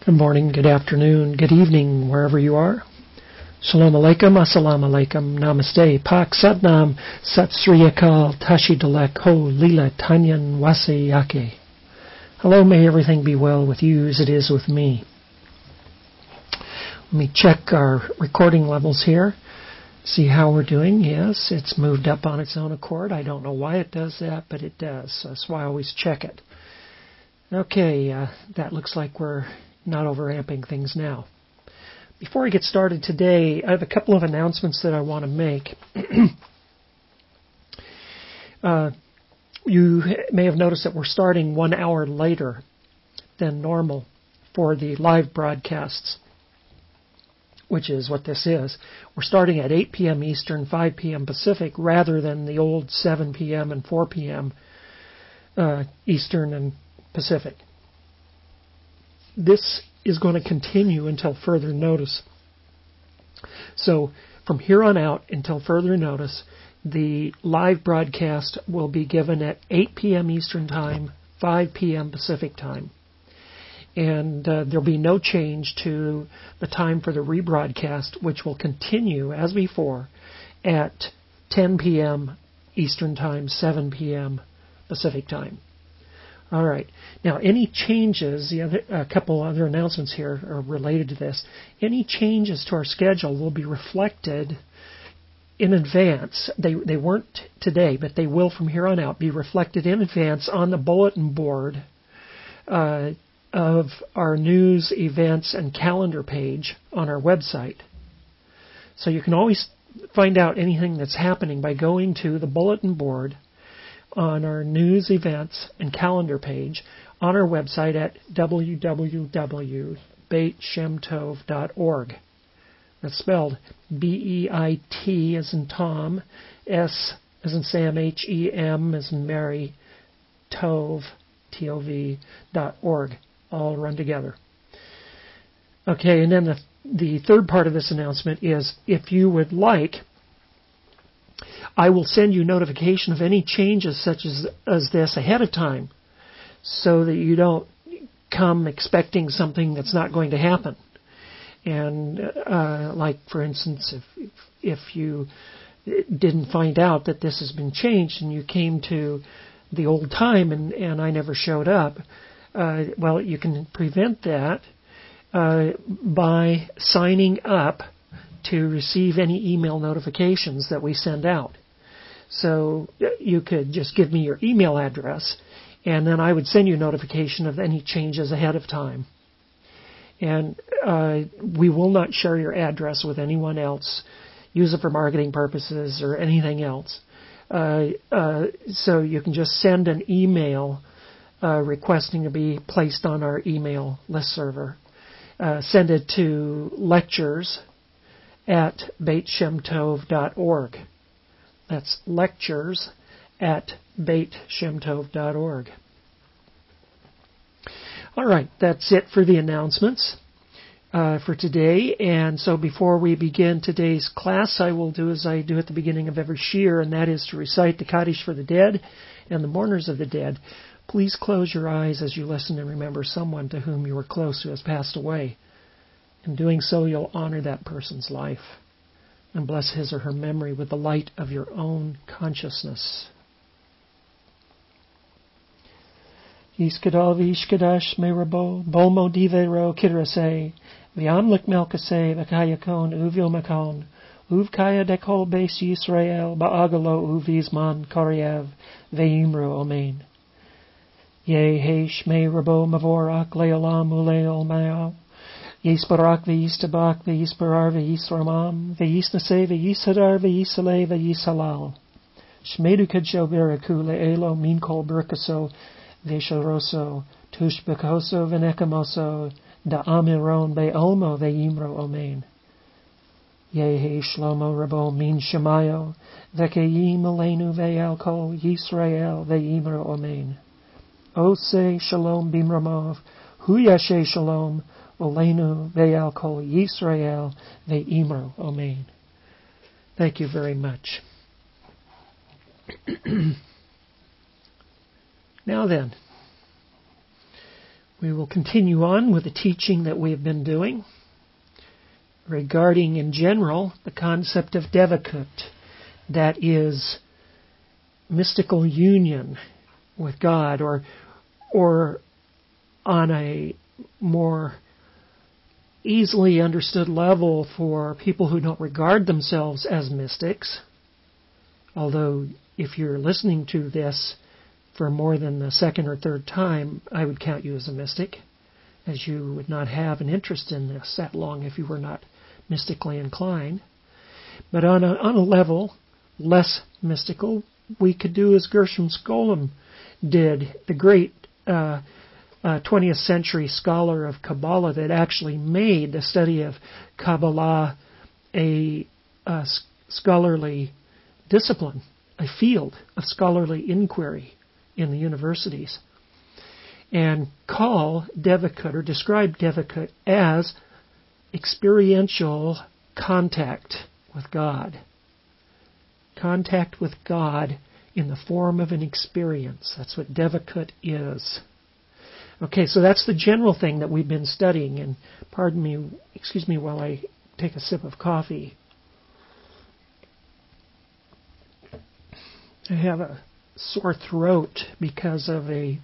Good morning, good afternoon, good evening, wherever you are. Shalom Aleichem, Assalamu Alaikum, Namaste, Pak Satnam, Sat Sri Akal, Tashi Dalek, Ho, Lila, Tanyan, Wase Yake. Hello, may everything be well with you as it is with me. Let me check our recording levels here, see how we're doing. Yes, it's moved up on its own accord. I don't know why it does that, but it does. That's why I always check it. Okay, that looks like we're not overamping things now. Before I get started today, I have a couple of announcements that I want to make. You may have noticed that we're starting 1 hour later than normal for the live broadcasts, which is what this is. We're starting at 8 p.m. Eastern, 5 p.m. Pacific, rather than the old 7 p.m. and 4 p.m. Eastern and Pacific. This is going to continue until further notice. So from here on out until further notice, the live broadcast will be given at 8 p.m. Eastern Time, 5 p.m. Pacific Time. And there'll be no change to the time for the rebroadcast, which will continue as before at 10 p.m. Eastern Time, 7 p.m. Pacific Time. All right. Now, any changes, a couple other announcements here are related to this. Any changes to our schedule will be reflected in advance. They weren't today, but they will from here on out be reflected in advance on the bulletin board of our news, events, and calendar page on our website. So you can always find out anything that's happening by going to the bulletin board on our news, events, and calendar page on our website at www.beitshemtov.org. That's spelled B-E-I-T as in Tom, S as in Sam, H-E-M as in Mary, Tov, T-O-V.org, all run together. Okay, and then the third part of this announcement is if you would like, I will send you notification of any changes such as this ahead of time so that you don't come expecting something that's not going to happen. And like, for instance, if you didn't find out that this has been changed and you came to the old time and I never showed up, well, you can prevent that by signing up to receive any email notifications that we send out. So you could just give me your email address, and then I would send you a notification of any changes ahead of time. And we will not share your address with anyone else, use it for marketing purposes or anything else. So you can just send an email requesting to be placed on our email listserver. Send it to lectures@beitshemtov.org. That's lectures@beitshemtov.org. All right, that's it for the announcements for today. And so before we begin today's class, I will do as I do at the beginning of every shiur, and that is to recite the Kaddish for the dead and the mourners of the dead. Please close your eyes as you listen and remember someone to whom you were close who has passed away. In doing so, you'll honor that person's life and bless his or her memory with the light of your own consciousness. Yiskadal v'yishkadash me'rabo, bolmo divero kidrase, v'amlik melkase v'kayakon uvyomakon, uvkaya dekol beis Yisrael, ba'agalo uvizman koriev, ve'imru omein. Yehesh me'rabo mavorak le'olam ule'ol ma'al, Yisbarak v'yistabak v'yisbarar v'yisramam v'yisnase v'yishadar v'yisale v'yishalal. Shmedu kadsho beraku le'elo min kol berkaso v'sharoso tush bekoso v'nekamoso da'amiron be'olmo ve'imro omein. Yehe shlomo rabo min shemayo v'keyim aleinu ve'alko Yisrael ve'imro omein. Ose shalom bimramov hu yashe shalom Oleinu ve'al kol Yisrael ve'imro. Amen. Thank you very much. Now then, We will continue on with the teaching that we have been doing regarding, in general, the concept of Devakut, that is mystical union with God, or on a more easily understood level for people who don't regard themselves as mystics. Although, if you're listening to this for more than the second or third time, I would count you as a mystic, as you would not have an interest in this that long if you were not mystically inclined. But on a level less mystical, we could do as Gershom Scholem did, the great 20th century scholar of Kabbalah that actually made the study of Kabbalah a scholarly discipline, a field of scholarly inquiry in the universities, and call Devakut, or describe Devakut, as experiential contact with God. Contact with God in the form of an experience. That's what Devakut is. Okay, so that's the general thing that we've been studying, and excuse me while I take a sip of coffee. I have a sore throat because of a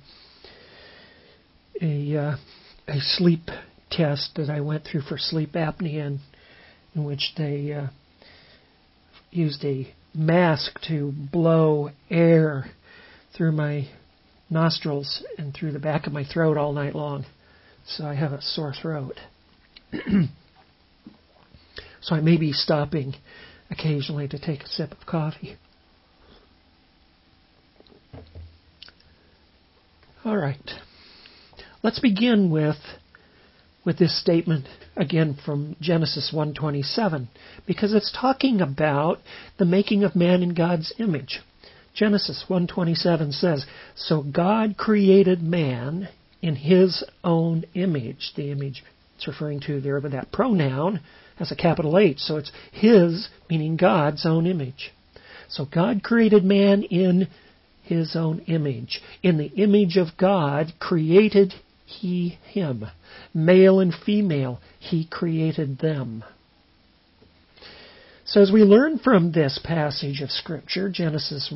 sleep test that I went through for sleep apnea, in which they used a mask to blow air through my nostrils and through the back of my throat all night long. So I have a sore throat. So I may be stopping occasionally to take a sip of coffee. All right. Let's begin with this statement again from Genesis 1:27, because it's talking about the making of man in God's image. Genesis 1:27 says, "So God created man in his own image." The image it's referring to there with that pronoun has a capital H, so it's his, meaning God's own image. So God created man in his own image. In the image of God created he him. Male and female, he created them. So as we learn from this passage of Scripture, Genesis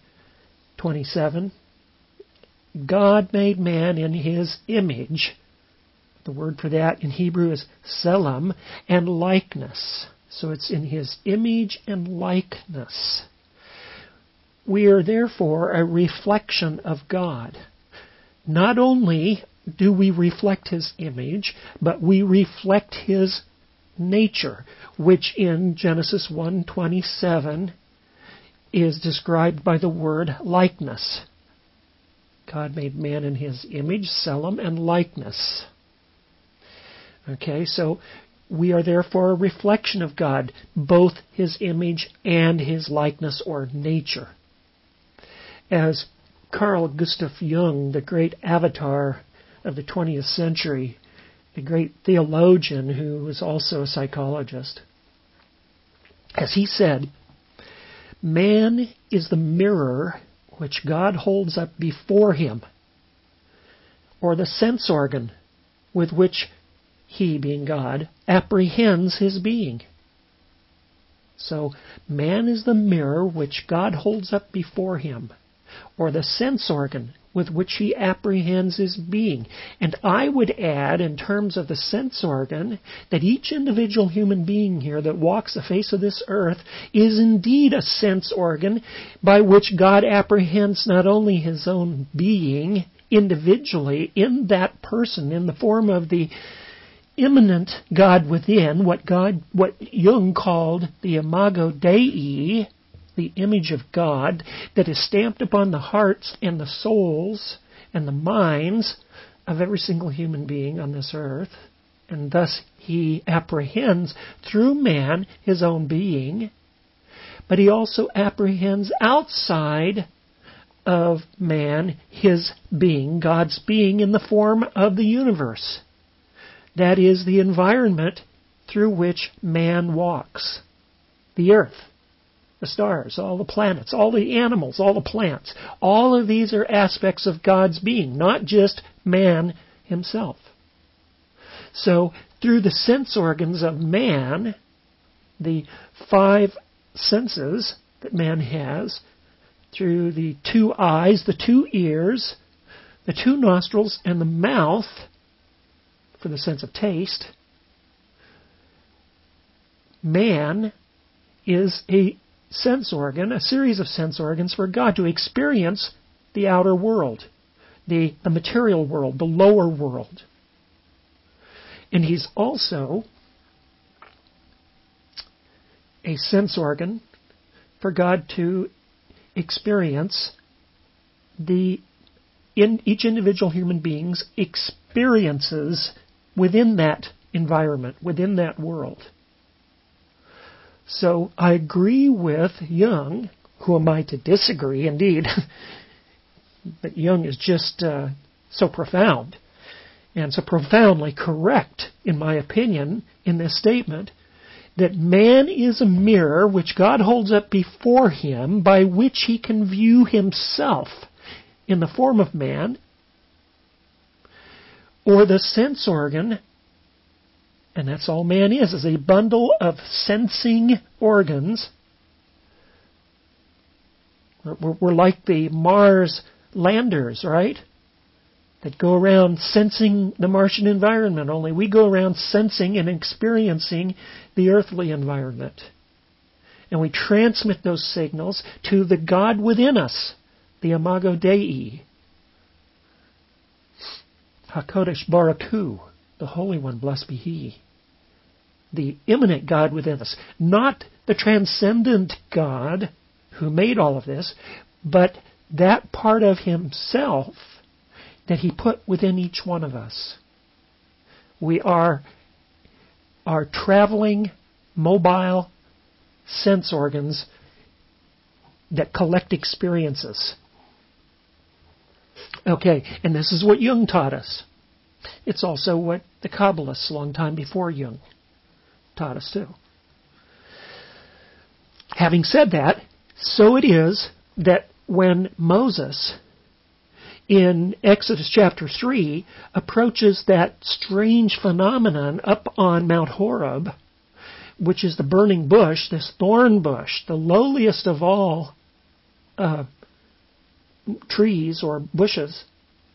1:27, God made man in his image. The word for that in Hebrew is selam, and likeness. So it's in his image and likeness. We are therefore a reflection of God. Not only do we reflect his image, but we reflect his nature, which in Genesis 1:27 is described by the word likeness. God made man in his image, selam, and likeness. Okay, so we are therefore a reflection of God, both his image and his likeness or nature. As Carl Gustav Jung, the great avatar of the 20th century, the great theologian who was also a psychologist, as he said, man is the mirror which God holds up before him, or the sense organ with which he, being God, apprehends his being. So, man is the mirror which God holds up before him, or the sense organ with which he apprehends his being. And I would add, in terms of the sense organ, that each individual human being here that walks the face of this earth is indeed a sense organ by which God apprehends not only his own being individually in that person, in the form of the immanent God within, what Jung called the imago Dei, the image of God that is stamped upon the hearts and the souls and the minds of every single human being on this earth. And thus he apprehends through man his own being, but he also apprehends outside of man his being, God's being in the form of the universe. That is the environment through which man walks. The earth, the stars, all the planets, all the animals, all the plants. All of these are aspects of God's being, not just man himself. So, through the sense organs of man, the 5 senses that man has, through the 2 eyes, the 2 ears, the 2 nostrils, and the mouth, for the sense of taste, man is a sense organ, a series of sense organs for God to experience the outer world, the material world, the lower world. And he's also a sense organ for God to experience each individual human being's experiences within that environment, within that world. So I agree with Jung. Who am I to disagree? Indeed. But Jung is just so profound and so profoundly correct, in my opinion, in this statement, that man is a mirror which God holds up before him by which he can view himself in the form of man, or the sense organ, and that's all man is a bundle of sensing organs. We're like the Mars landers, right? That go around sensing the Martian environment, only we go around sensing and experiencing the earthly environment. And we transmit those signals to the God within us, the Imago Dei, HaKodesh Baruch Hu, the Holy One, blessed be He. The immanent God within us. Not the transcendent God who made all of this, but that part of Himself that He put within each one of us. We are traveling, mobile sense organs that collect experiences. Okay, and this is what Jung taught us. It's also what the Kabbalists, a long time before Jung, taught us too. Having said that, so it is that when Moses, in Exodus chapter 3, approaches that strange phenomenon up on Mount Horeb, which is the burning bush, this thorn bush, the lowliest of all trees or bushes,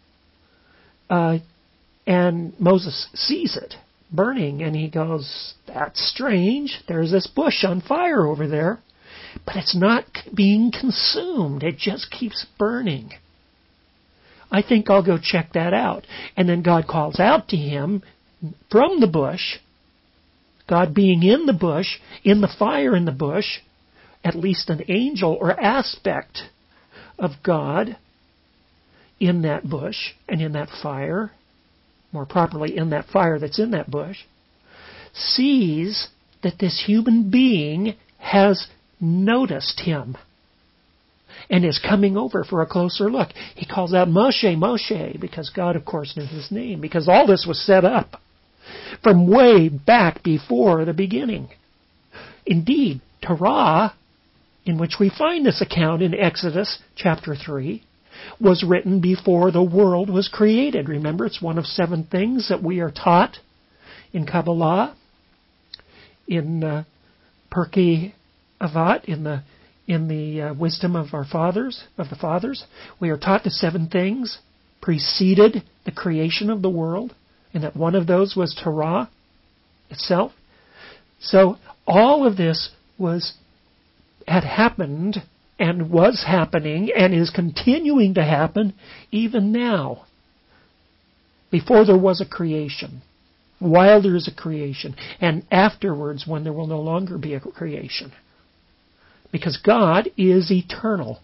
and Moses sees it burning, and he goes, "That's strange. There's this bush on fire over there, but it's not being consumed. It just keeps burning. I think I'll go check that out." And then God calls out to him from the bush, God being in the bush, in the fire in the bush, at least an angel or aspect of God in that bush and in that fire, more properly in that fire that's in that bush, sees that this human being has noticed him and is coming over for a closer look. He calls out, "Moshe, Moshe," because God, of course, knew his name, because all this was set up from way back before the beginning. Indeed, Torah, in which we find this account in Exodus chapter 3, was written before the world was created. Remember, it's one of 7 things that we are taught in Kabbalah, in Pirkei Avot, in the wisdom of our fathers, of the fathers. We are taught the 7 things preceded the creation of the world, and that one of those was Torah itself. So all of this had happened and was happening and is continuing to happen even now, before there was a creation, while there is a creation, and afterwards when there will no longer be a creation. Because God is eternal.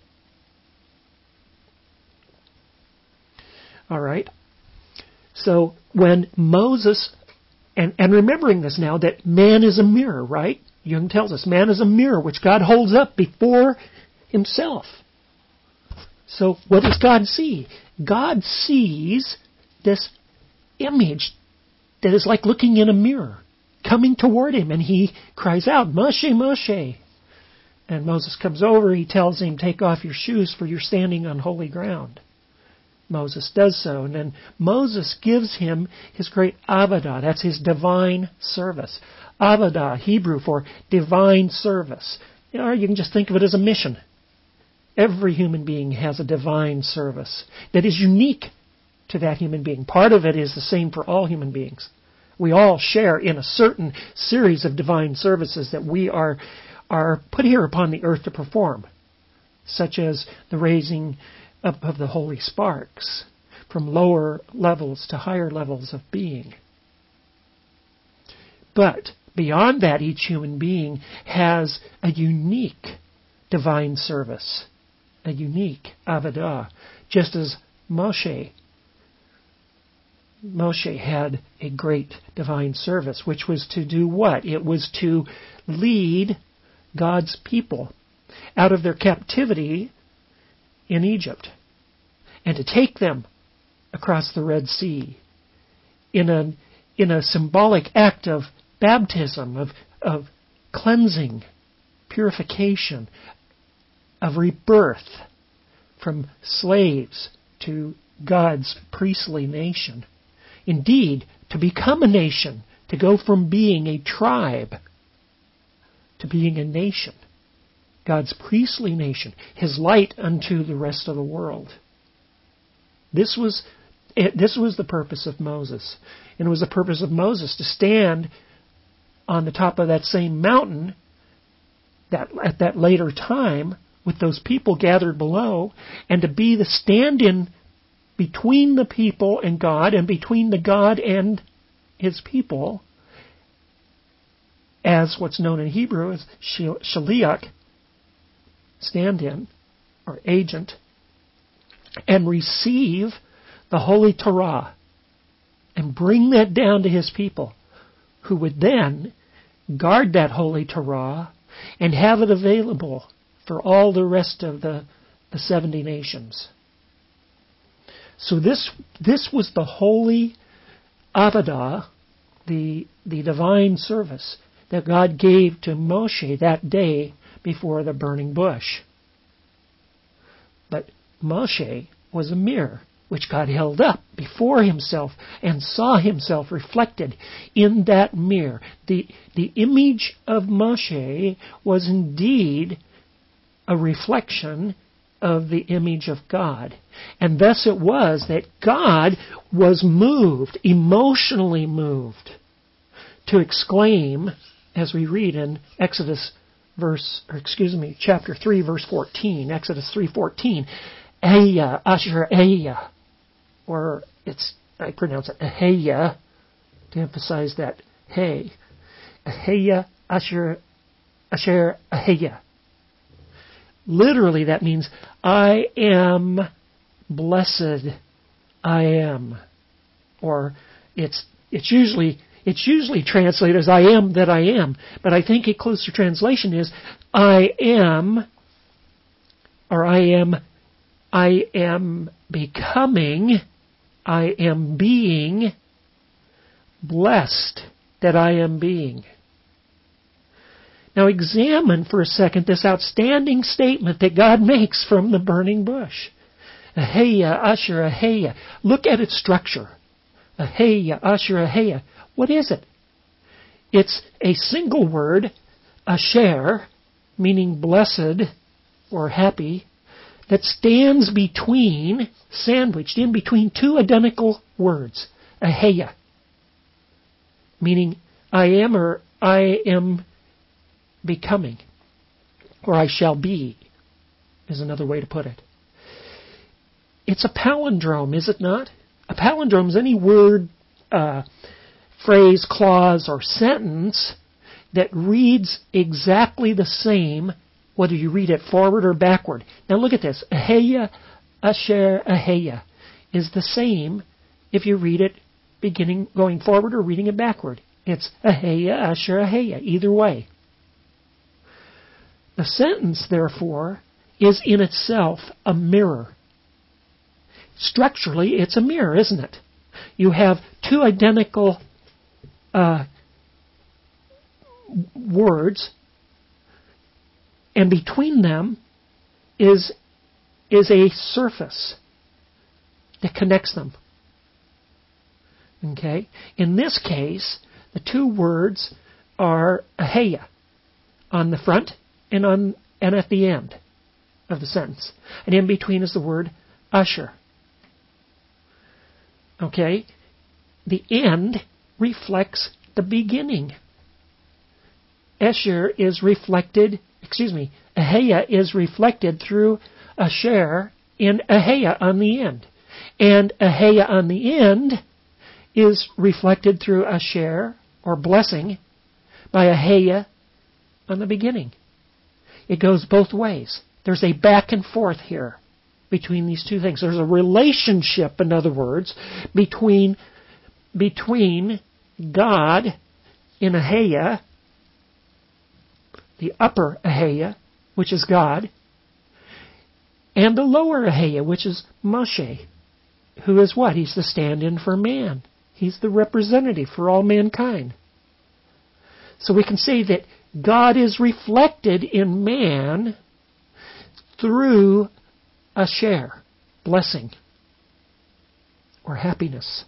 All right? So when Moses, and remembering this now, that man is a mirror, right? Jung tells us man is a mirror which God holds up before himself. So what does God see? God sees this image that is like looking in a mirror, coming toward him, and he cries out, "Moshe, Moshe." And Moses comes over, he tells him, "Take off your shoes, for you're standing on holy ground." Moses does so. And then Moses gives him his great avodah. That's his divine service. Avodah, Hebrew for divine service. Or you can just think of it as a mission. Every human being has a divine service that is unique to that human being. Part of it is the same for all human beings. We all share in a certain series of divine services that we are put here upon the earth to perform, such as the raising up of the holy sparks from lower levels to higher levels of being. But beyond that, each human being has a unique divine service, a unique avodah, just as Moshe had a great divine service, which was to do what? It was to lead God's people out of their captivity in Egypt and to take them across the Red Sea in a symbolic act of baptism, of cleansing, purification, of rebirth from slaves to God's priestly nation. Indeed, to become a nation, to go from being a tribe to being a nation, God's priestly nation, His light unto the rest of the world. This was the purpose of Moses. And it was the purpose of Moses to stand on the top of that same mountain that at that later time with those people gathered below, and to be the stand-in between the people and God, and between the God and His people, as what's known in Hebrew as shaliach, stand-in, or agent, and receive the Holy Torah, and bring that down to His people, who would then guard that Holy Torah and have it available for all the rest of the 70 nations. So this was the holy avodah, the divine service that God gave to Moshe that day before the burning bush. But Moshe was a mirror which God held up before Himself and saw Himself reflected in that mirror. The image of Moshe was indeed a reflection of the image of God. And thus it was that God was moved, emotionally moved, to exclaim, as we read in chapter 3, verse 14, Exodus 3:14, Ehyeh, Asher Ehyeh, or I pronounce it Ehyeh, to emphasize that hey, Ehyeh, Asher Ehyeh. Literally, that means, I am blessed, I am. Or it's usually translated as I am that I am. But I think a closer translation is, I am, or I am becoming, I am being blessed that I am being. Now examine for a second this outstanding statement that God makes from the burning bush. Ehyeh, Asher, Ehyeh. Look at its structure. Ehyeh, Asher, Ehyeh. What is it? It's a single word, Asher, meaning blessed or happy, that stands between, sandwiched in between two identical words. Ehyeh, meaning I am, or I am becoming, or I shall be, is another way to put it. It's a palindrome, is it not? A palindrome is any word, phrase, clause, or sentence that reads exactly the same, whether you read it forward or backward. Now look at this. Ehyeh, Asher, Ehyeh is the same if you read it going forward or reading it backward. It's Ehyeh, Asher, Ehyeh, either way. The sentence, therefore, is in itself a mirror. Structurally, it's a mirror, isn't it? You have two identical words, and between them is a surface that connects them. Okay? In this case, the two words are aheya on the front and at the end of the sentence. And in between is the word asher. Okay? The end reflects the beginning. Aheya is reflected through asher in aheya on the end. And aheya on the end is reflected through asher, or blessing, by aheya on the beginning. It goes both ways. There's a back and forth here between these two things. There's a relationship, in other words, between God in aheya, the upper aheya, which is God, and the lower aheya, which is Moshe, who is what? He's the stand-in for man. He's the representative for all mankind. So we can say that God is reflected in man through asher, blessing, or happiness.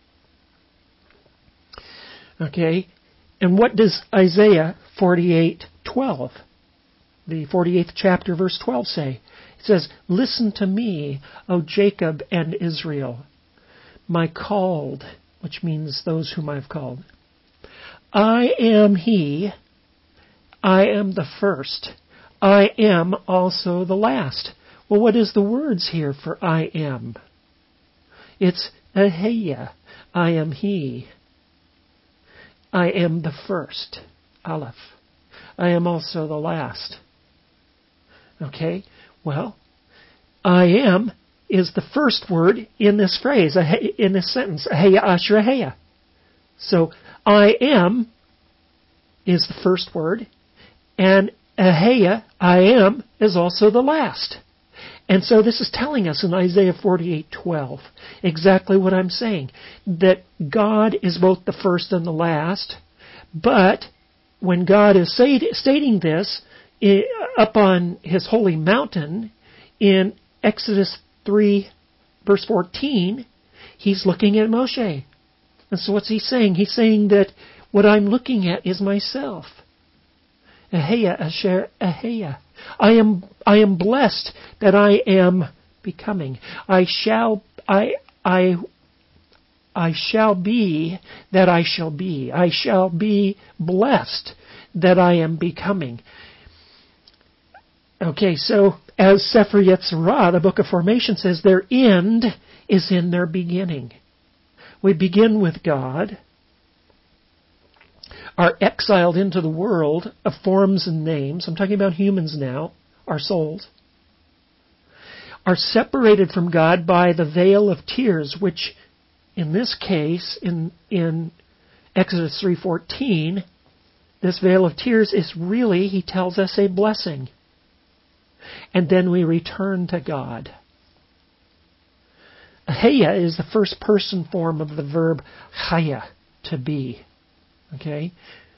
Okay, and what does Isaiah 48:12, the 48th chapter, verse 12 say? It says, "Listen to me, O Jacob and Israel, my called," which means those whom I have called. "I am He, I am the first, I am also the last." Well, what is the words here for I am? It's aheya, I am He. I am the first, Aleph. I am also the last. Okay, well, I am is the first word in this phrase, in this sentence, aheya, asher, aheya. So, I am is the first word, and aheya, I am, is also the last. And so this is telling us in Isaiah 48:12 exactly what I'm saying, that God is both the first and the last, but when God is stating this up on His holy mountain in Exodus 3, verse 14, He's looking at Moshe. And so what's He saying? He's saying that what I'm looking at is myself. Aheya, asher, aheya. I am blessed that I am becoming. I shall be that I shall be. I shall be blessed that I am becoming. Okay, so as Sefer Yetzirah, the Book of Formation, says, their end is in their beginning. We begin with God, are exiled into the world of forms and names. I'm talking about humans now, our souls. Are separated from God by the veil of tears, which in this case, in Exodus 3:14, this veil of tears is really, he tells us, a blessing. And then we return to God. Aheya is the first person form of the verb chaya, to be. Okay?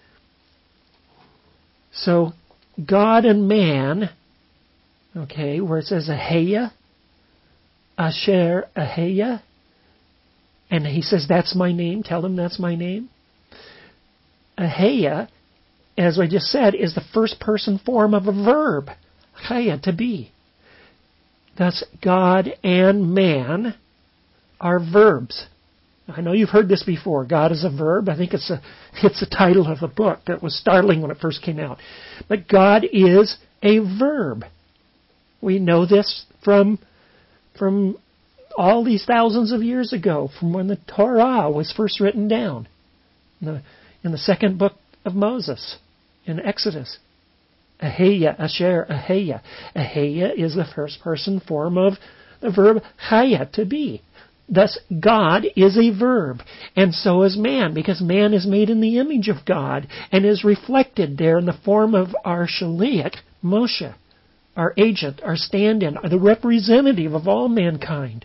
So, God and man, okay, where it says aheya, asher, aheya, and he says, that's my name, tell him that's my name. Aheya, as I just said, is the first person form of a verb, chaya, to be. Thus, God and man are verbs. I know you've heard this before. God is a verb. I think it's the title of a book that was startling when it first came out. But God is a verb. We know this from all these thousands of years ago, from when the Torah was first written down in the second book of Moses, in Exodus. Aheya, asher, aheya. Aheya is the first person form of the verb chaya, to be. Thus, God is a verb, and so is man, because man is made in the image of God and is reflected there in the form of our shaliach, Moshe, our agent, our stand-in, the representative of all mankind.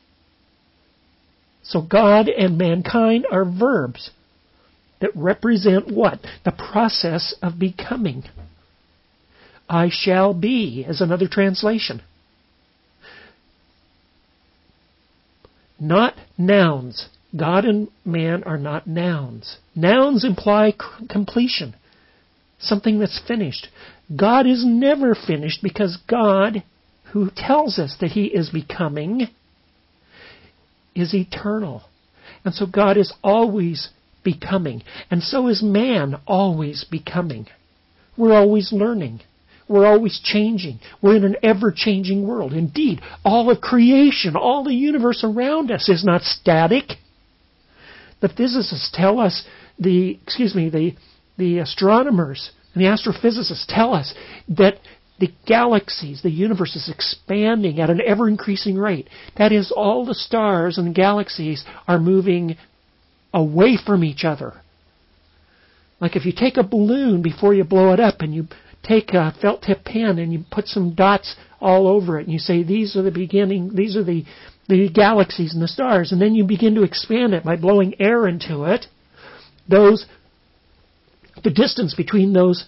So God and mankind are verbs that represent what? The process of becoming. I shall be is another translation. not nouns. God and man are not nouns. Nouns imply completion, something that's finished. God is never finished because God, who tells us that He is becoming, is eternal. And so God is always becoming. And so is man always becoming. We're always learning. We're always changing. We're in an ever-changing world. Indeed, all of creation, all the universe around us is not static. The physicists tell us, the astronomers and the astrophysicists tell us that the galaxies, the universe is expanding at an ever-increasing rate. That is, all the stars and galaxies are moving away from each other. Like if you take a balloon before you blow it up and you take a felt tip pen and you put some dots all over it and you say these are the galaxies and the stars, and then you begin to expand it by blowing air into it, the distance between those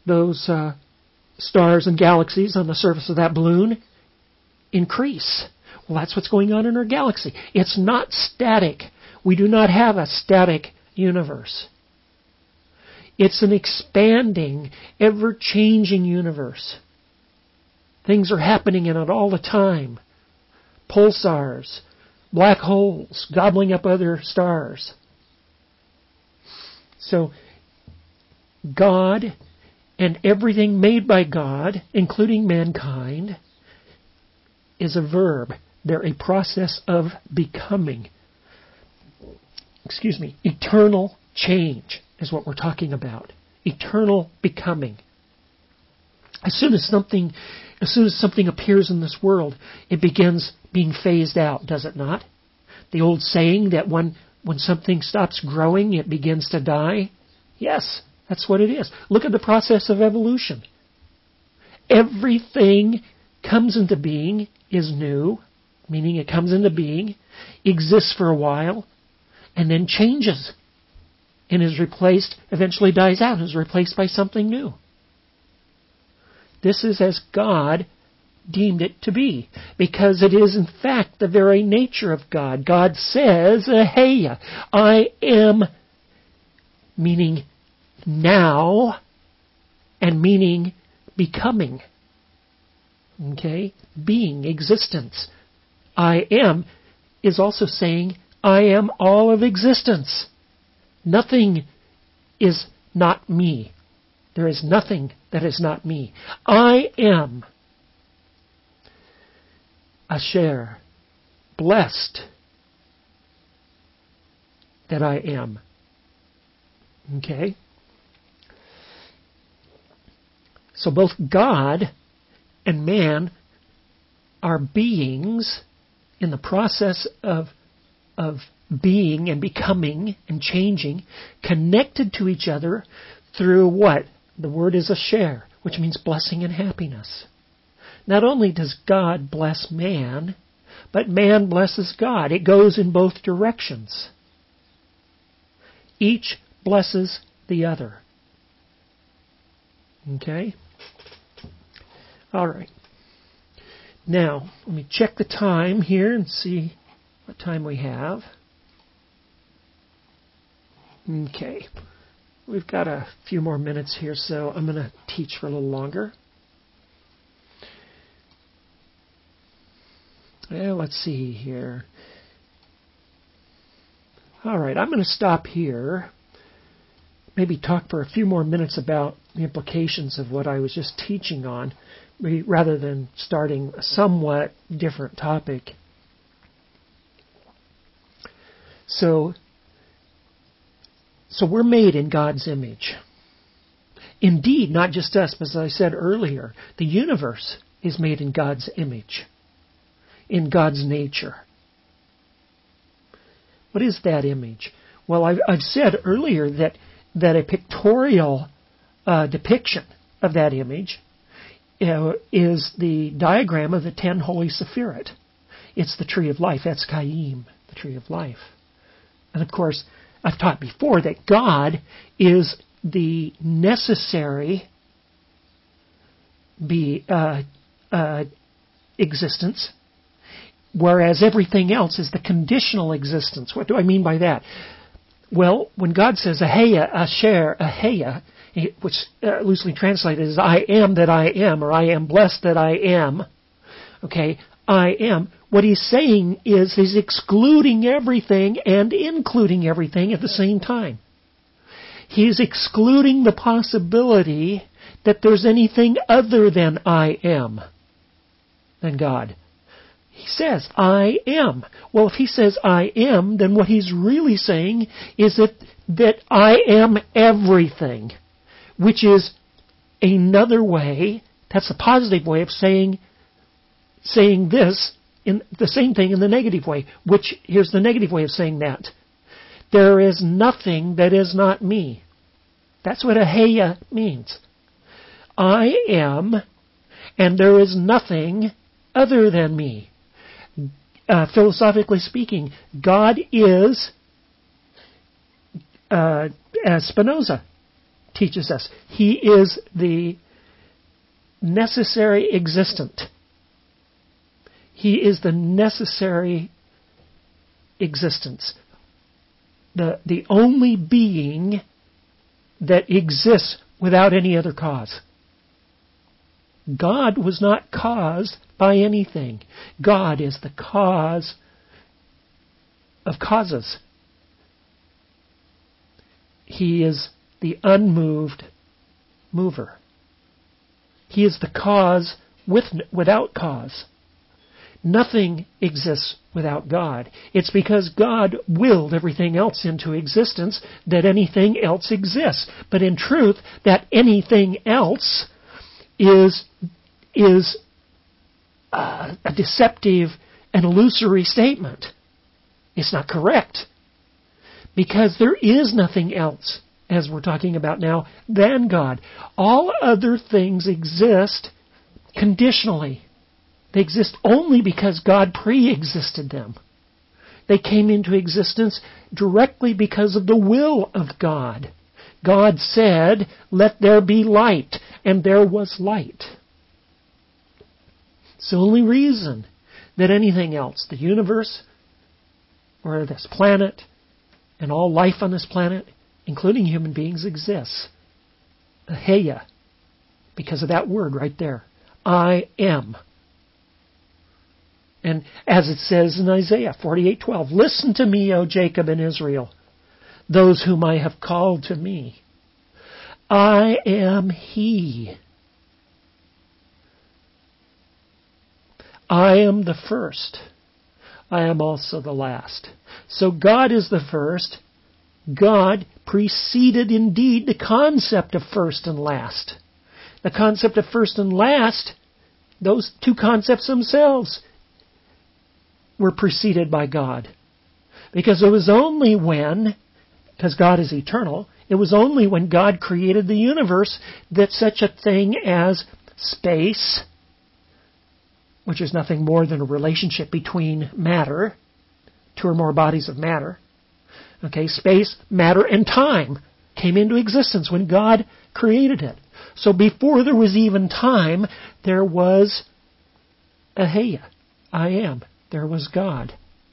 stars and galaxies on the surface of that balloon increase. Well, that's what's going on in our galaxy. It's not static. We do not have a static universe. It's an expanding, ever-changing universe. Things are happening in it all the time. Pulsars, black holes, gobbling up other stars. So, God and everything made by God, including mankind, is a verb. They're a process of becoming. Eternal change is what we're talking about. Eternal becoming. As soon as something appears in this world, it begins being phased out, does it not? The old saying that when something stops growing, it begins to die? Yes, that's what it is. Look at the process of evolution. Everything comes into being, is new, meaning it comes into being, exists for a while, and then changes, and is replaced, eventually dies out, and is replaced by something new. This is as God deemed it to be, because it is in fact the very nature of God. God says, hey, I am, meaning now, and meaning becoming. Okay? Being, existence. I am is also saying, I am all of existence. Nothing is not me. There is nothing that is not me. I am Asher, blessed that I am. Okay? So both God and man are beings in the process of being and becoming and changing, connected to each other through what? The word is asher, which means blessing and happiness. Not only does God bless man, but man blesses God. It goes in both directions. Each blesses the other. Okay? All right. Now, let me check the time here and see what time we have. Okay. We've got a few more minutes here, so I'm going to teach for a little longer. Well, let's see here. All right, I'm going to stop here. Maybe talk for a few more minutes about the implications of what I was just teaching on, rather than starting a somewhat different topic. So we're made in God's image. Indeed, not just us, but as I said earlier, the universe is made in God's image, in God's nature. What is that image? Well, I've said earlier that a pictorial depiction of that image is the diagram of the 10 Holy Sephirot. It's the tree of life. That's Chaim, the tree of life. And of course, I've taught before that God is the necessary existence. whereas everything else is the conditional existence. What do I mean by that? Well, when God says aheya, asher, aheya, which loosely translated is I am that I am, or I am blessed that I am, okay, I am, what he's saying is he's excluding everything and including everything at the same time. He's excluding the possibility that there's anything other than I am, than God. He says, I am. Well, if he says I am, then what he's really saying is that I am everything, which is another way, that's a positive way of saying this, in the same thing in the negative way, which, here's the negative way of saying that. There is nothing that is not me. That's what aheya means. I am, and there is nothing other than me. Philosophically speaking, God is, as Spinoza teaches us, He is the necessary existent. He is the necessary existence. The only being that exists without any other cause. God was not caused by anything. God is the cause of causes. He is the unmoved mover. He is the cause without cause. Nothing exists without God. It's because God willed everything else into existence that anything else exists. But in truth, that anything else is a deceptive and illusory statement. It's not correct. Because there is nothing else, as we're talking about now, than God. All other things exist conditionally. They exist only because God pre-existed them. They came into existence directly because of the will of God. God said, "Let there be light," and there was light. It's the only reason that anything else, the universe, or this planet, and all life on this planet, including human beings, exists. Aheya, because of that word right there. I am. And as it says in Isaiah 48:12, "Listen to me, O Jacob and Israel, those whom I have called to me. I am He. I am the first. I am also the last." So God is the first. God preceded indeed the concept of first and last. The concept of first and last, those two concepts themselves were preceded by God. Because it was only when, because God is eternal, it was only when God created the universe that such a thing as space, which is nothing more than a relationship between matter, two or more bodies of matter, okay, space, matter, and time came into existence when God created it. So before there was even time, there was aheya, I am. There was God.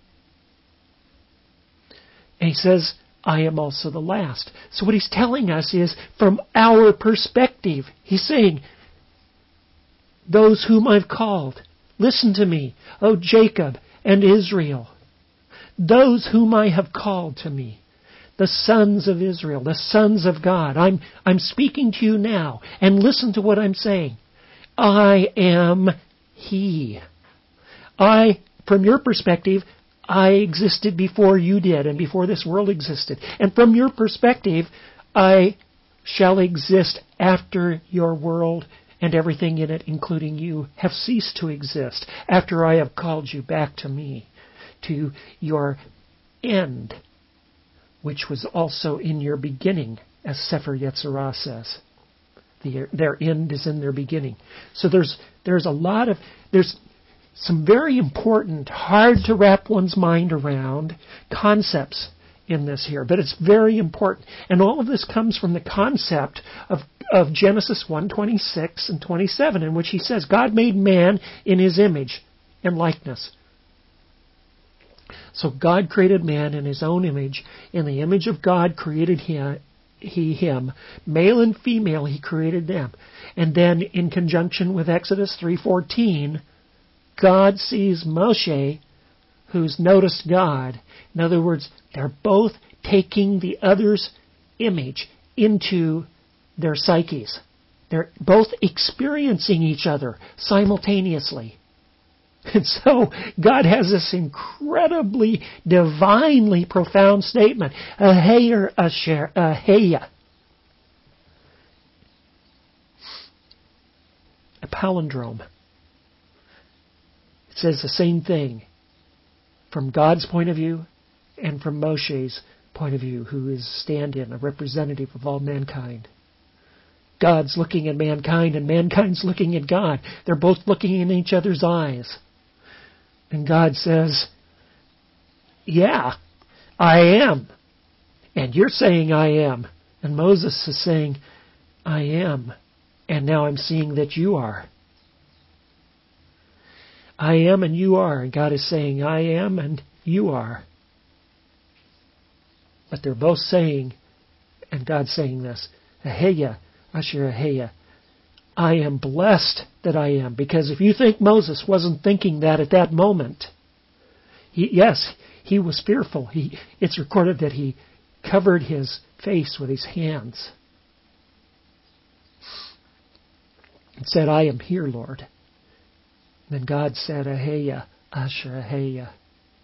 And he says, I am also the last. So what he's telling us is, from our perspective, he's saying, those whom I've called, listen to me, O Jacob and Israel. Those whom I have called to me, the sons of Israel, the sons of God. I'm speaking to you now, and listen to what I'm saying. I am He. From your perspective, I existed before you did and before this world existed. And from your perspective, I shall exist after your world and everything in it, including you, have ceased to exist, after I have called you back to me, to your end, which was also in your beginning, as Sefer Yetzirah says. Their end is in their beginning. So there's some very important, hard to wrap one's mind around concepts in this here, but it's very important. And all of this comes from the concept of Genesis 1:26 and 27, in which he says, God made man in His image and likeness. So God created man in His own image. In the image of God created him. Male and female He created them. And then in conjunction with Exodus 3:14, God sees Moshe, who's noticed God. In other words, they're both taking the other's image into their psyches. They're both experiencing each other simultaneously. And so God has this incredibly, divinely profound statement. Aheya, asher, aheya. A palindrome. It says the same thing from God's point of view and from Moshe's point of view, who is stand-in, a representative of all mankind. God's looking at mankind and mankind's looking at God. They're both looking in each other's eyes. And God says, yeah, I am. And you're saying I am. And Moses is saying, I am. And now I'm seeing that you are. I am and you are. And God is saying, I am and you are. But they're both saying, and God's saying this, Aheya, Asher Aheya. I am blessed that I am. Because if you think Moses wasn't thinking that at that moment, yes, he was fearful. It's recorded that he covered his face with his hands and said, I am here, Lord. Then God said, Aheya, Asher Aheya.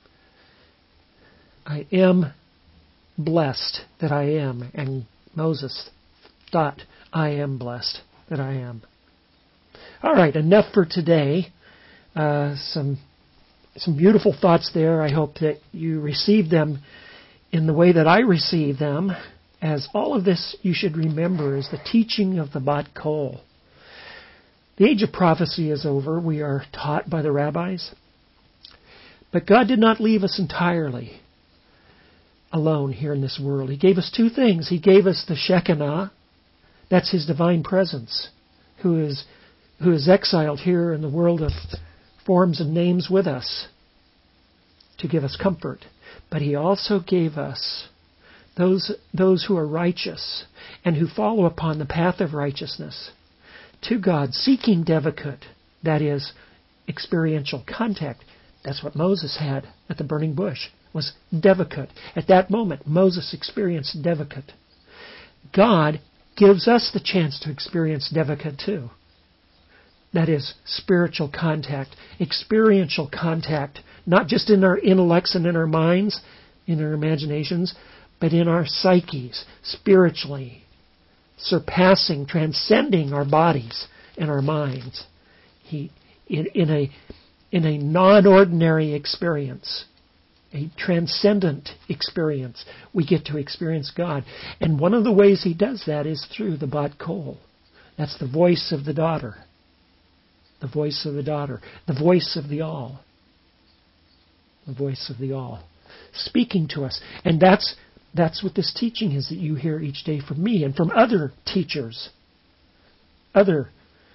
I am blessed that I am. And Moses thought, I am blessed that I am. All right, enough for today. Some beautiful thoughts there. I hope that you receive them in the way that I receive them. As all of this, you should remember, is the teaching of the Bat Kol. The age of prophecy is over. We are taught by the rabbis. But God did not leave us entirely alone here in this world. He gave us two things. He gave us the Shekinah. That's His divine presence, who is exiled here in the world of forms and names with us to give us comfort. But He also gave us those who are righteous and who follow upon the path of righteousness to God, seeking devakut, that is, experiential contact. That's what Moses had at the burning bush, was devakut. At that moment, Moses experienced devakut. God gives us the chance to experience devakut too. That is, spiritual contact, experiential contact, not just in our intellects and in our minds, in our imaginations, but in our psyches, spiritually, surpassing, transcending our bodies and our minds. In a non-ordinary experience, a transcendent experience, we get to experience God. And one of the ways He does that is through the Bat Kol. That's the voice of the daughter. The voice of the daughter. The voice of the all. The voice of the all. Speaking to us. And that's what this teaching is that you hear each day from me and from other teachers. Other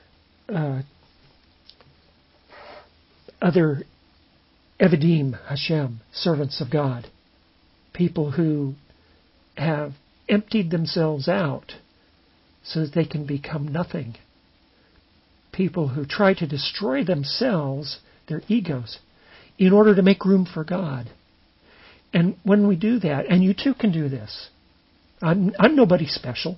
Evadim Hashem, servants of God. People who have emptied themselves out so that they can become nothing. People who try to destroy themselves, their egos, in order to make room for God. And when we do that, and you too can do this, I'm nobody special.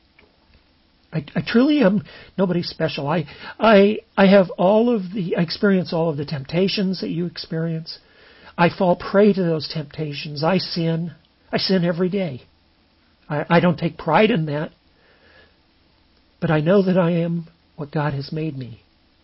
I truly am nobody special. I have I experience all of the temptations that you experience. I fall prey to those temptations. I sin. I sin every day. I don't take pride in that. But I know that I am what God has made me.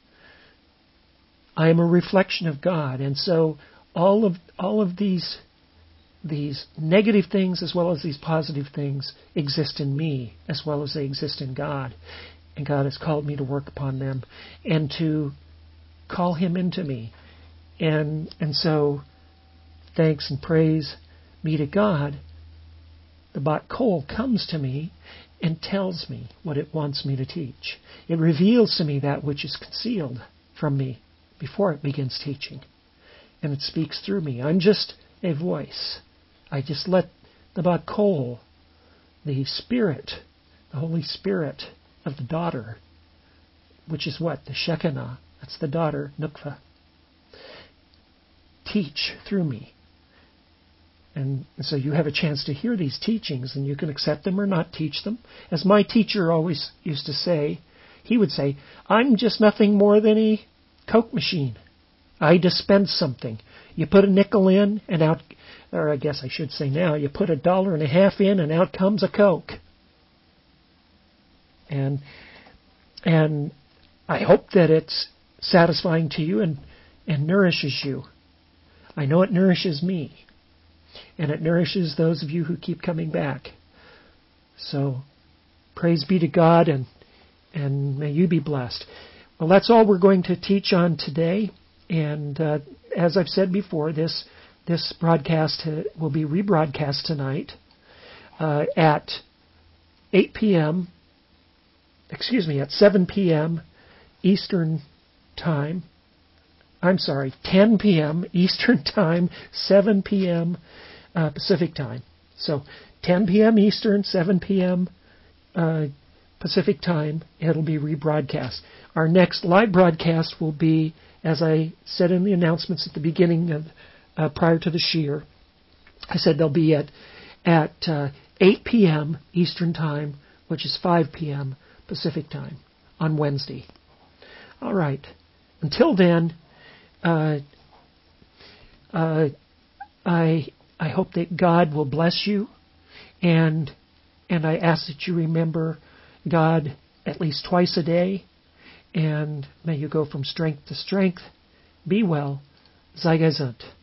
I am a reflection of God. And so all of these negative things as well as these positive things exist in me as well as they exist in God. And God has called me to work upon them and to call Him into me. And so thanks and praise be to God. The Bat Kol comes to me and tells me what it wants me to teach. It reveals to me that which is concealed from me before it begins teaching. And it speaks through me. I'm just a voice. I just let the Bakol, the Spirit, the Holy Spirit of the daughter, which is what? The Shekinah. That's the daughter, Nukva. Teach through me. And so you have a chance to hear these teachings, and you can accept them or not teach them. As my teacher always used to say, he would say, I'm just nothing more than a Coke machine. I dispense something. You put a nickel in, and out, or I guess I should say now, you put $1.50 in, and out comes a Coke. And I hope that it's satisfying to you and nourishes you. I know it nourishes me. And it nourishes those of you who keep coming back. So, praise be to God, and may you be blessed. Well, that's all we're going to teach on today. And as I've said before, this broadcast will be rebroadcast tonight at 8 p.m. At 7 p.m. Eastern Time. I'm sorry, 10 p.m. Eastern Time, 7 p.m. Pacific Time. So 10 p.m. Eastern, 7 p.m. Pacific Time, it'll be rebroadcast. Our next live broadcast will be, as I said in the announcements at the beginning of prior to the Shiur, I said they'll be at 8 p.m. Eastern Time, which is 5 p.m. Pacific Time on Wednesday. All right. Until then, I hope that God will bless you, and I ask that you remember God at least twice a day, and may you go from strength to strength. Be well. Sei gesund.